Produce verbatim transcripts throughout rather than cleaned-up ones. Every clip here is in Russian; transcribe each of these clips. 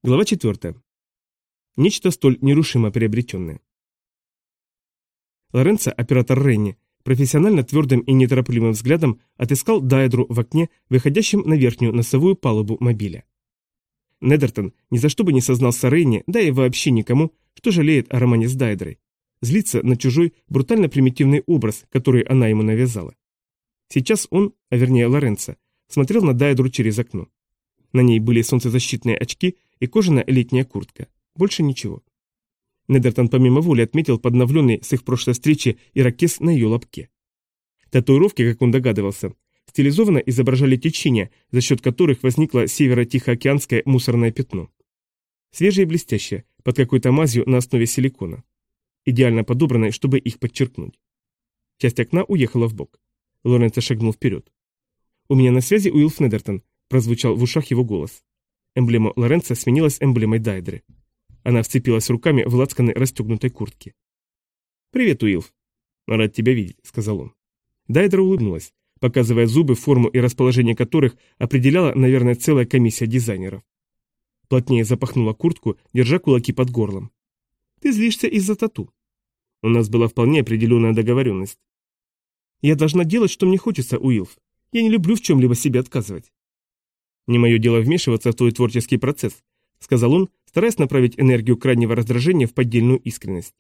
Глава четвертая. Нечто столь нерушимо приобретенное. Лоренцо, оператор Ренни, профессионально твердым и неторопливым взглядом отыскал Дайдру в окне, выходящем на верхнюю носовую палубу мобиля. Недертон ни за что бы не сознался Ренни, да и вообще никому, что жалеет о романе с Дайдрой. Злится на чужой, брутально примитивный образ, который она ему навязала. Сейчас он, а вернее Лоренцо, смотрел на Дайдру через окно. На ней были солнцезащитные очки и кожаная летняя куртка. Больше ничего. Недертон помимо воли отметил подновленный с их прошлой встречи ирокез на ее лобке. Татуировки, как он догадывался, стилизованно изображали течения, за счет которых возникло северо-тихоокеанское мусорное пятно. Свежее и блестящее, под какой-то мазью на основе силикона. Идеально подобранной, чтобы их подчеркнуть. Часть окна уехала вбок. Лоренцо шагнул вперед. «У меня на связи Уилф Недертон», — прозвучал в ушах его голос. Эмблема Лоренцо сменилась эмблемой Дайдры. Она вцепилась руками в лацканы расстегнутой куртки. «Привет, Уилф». «Рад тебя видеть», — сказал он. Дайдра улыбнулась, показывая зубы, форму и расположение которых определяла, наверное, целая комиссия дизайнеров. Плотнее запахнула куртку, держа кулаки под горлом. «Ты злишься из-за тату». «У нас была вполне определенная договоренность». «Я должна делать, что мне хочется, Уилф. Я не люблю в чем-либо себе отказывать». «Не мое дело вмешиваться в твой творческий процесс», — сказал он, стараясь направить энергию крайнего раздражения в поддельную искренность.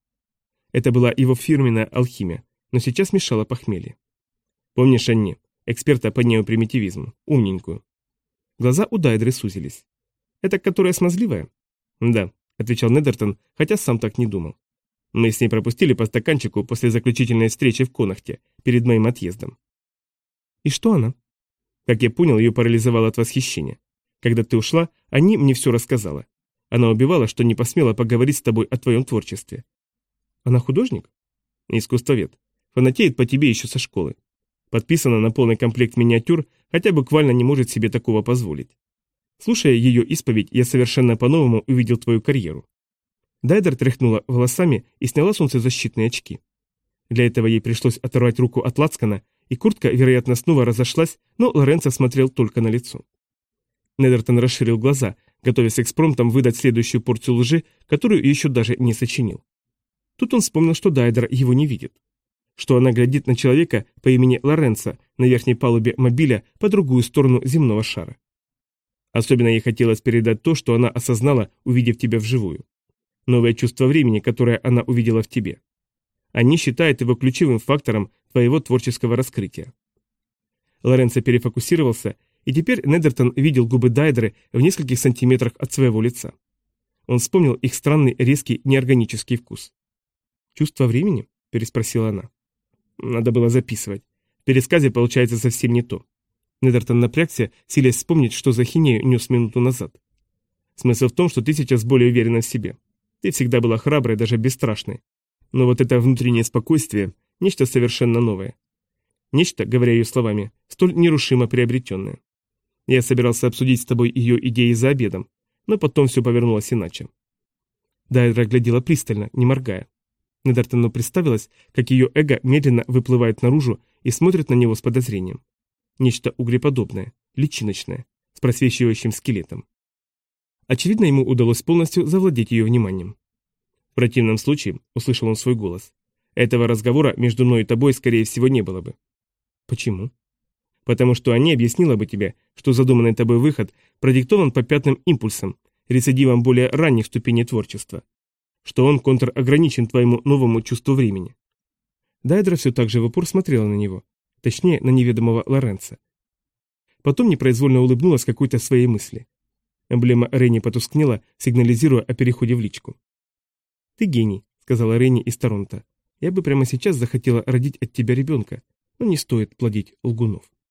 Это была его фирменная алхимия, но сейчас мешало похмелье. «Помнишь Анне, эксперта по неопримитивизму, умненькую?» Глаза у Дайдры сузились. «Это которая смазливая?» «Да», — отвечал Недертон, хотя сам так не думал. «Мы с ней пропустили по стаканчику после заключительной встречи в Конахте, перед моим отъездом». «И что она?» Как я понял, ее парализовало от восхищения. Когда ты ушла, Анни мне все рассказала. Она убивала, что не посмела поговорить с тобой о твоем творчестве. Она художник? Искусствовед. Фанатеет по тебе еще со школы. Подписана на полный комплект миниатюр, хотя буквально не может себе такого позволить. Слушая ее исповедь, я совершенно по-новому увидел твою карьеру. Дайдер тряхнула волосами и сняла солнцезащитные очки. Для этого ей пришлось оторвать руку от лацкана, и куртка, вероятно, снова разошлась, но Лоренцо смотрел только на лицо. Недертон расширил глаза, готовясь экспромтом выдать следующую порцию лжи, которую еще даже не сочинил. Тут он вспомнил, что Дайдер его не видит. Что она глядит на человека по имени Лоренцо на верхней палубе мобиля по другую сторону земного шара. Особенно ей хотелось передать то, что она осознала, увидев тебя вживую. Новое чувство времени, которое она увидела в тебе. Они считают его ключевым фактором твоего творческого раскрытия. Лоренцо перефокусировался, и теперь Недертон видел губы Дайдры в нескольких сантиметрах от своего лица. Он вспомнил их странный, резкий, неорганический вкус. «Чувство времени?» – переспросила она. Надо было записывать. В пересказе получается совсем не то. Недертон напрягся, силясь вспомнить, что за хинею нес минуту назад. Смысл в том, что ты сейчас более уверена в себе. Ты всегда была храброй, даже бесстрашной. Но вот это внутреннее спокойствие – нечто совершенно новое. Нечто, говоря ее словами, столь нерушимо приобретенное. Я собирался обсудить с тобой ее идеи за обедом, но потом все повернулось иначе. Дайдра глядела пристально, не моргая. Недертону представилось, как ее эго медленно выплывает наружу и смотрит на него с подозрением. Нечто углеподобное, личиночное, с просвечивающим скелетом. Очевидно, ему удалось полностью завладеть ее вниманием. В противном случае, услышал он свой голос, этого разговора между мной и тобой, скорее всего, не было бы. Почему? Потому что они объяснила бы тебе, что задуманный тобой выход продиктован попятным импульсом, рецидивом более ранних ступеней творчества. Что он контрограничен твоему новому чувству времени. Дайдра все так же в упор смотрела на него, точнее, на неведомого Лоренцо. Потом непроизвольно улыбнулась какой-то своей мысли. Эмблема Ренни потускнела, сигнализируя о переходе в личку. «Ты гений», — сказала Ренни из Торонто. «Я бы прямо сейчас захотела родить от тебя ребенка, но не стоит плодить лгунов».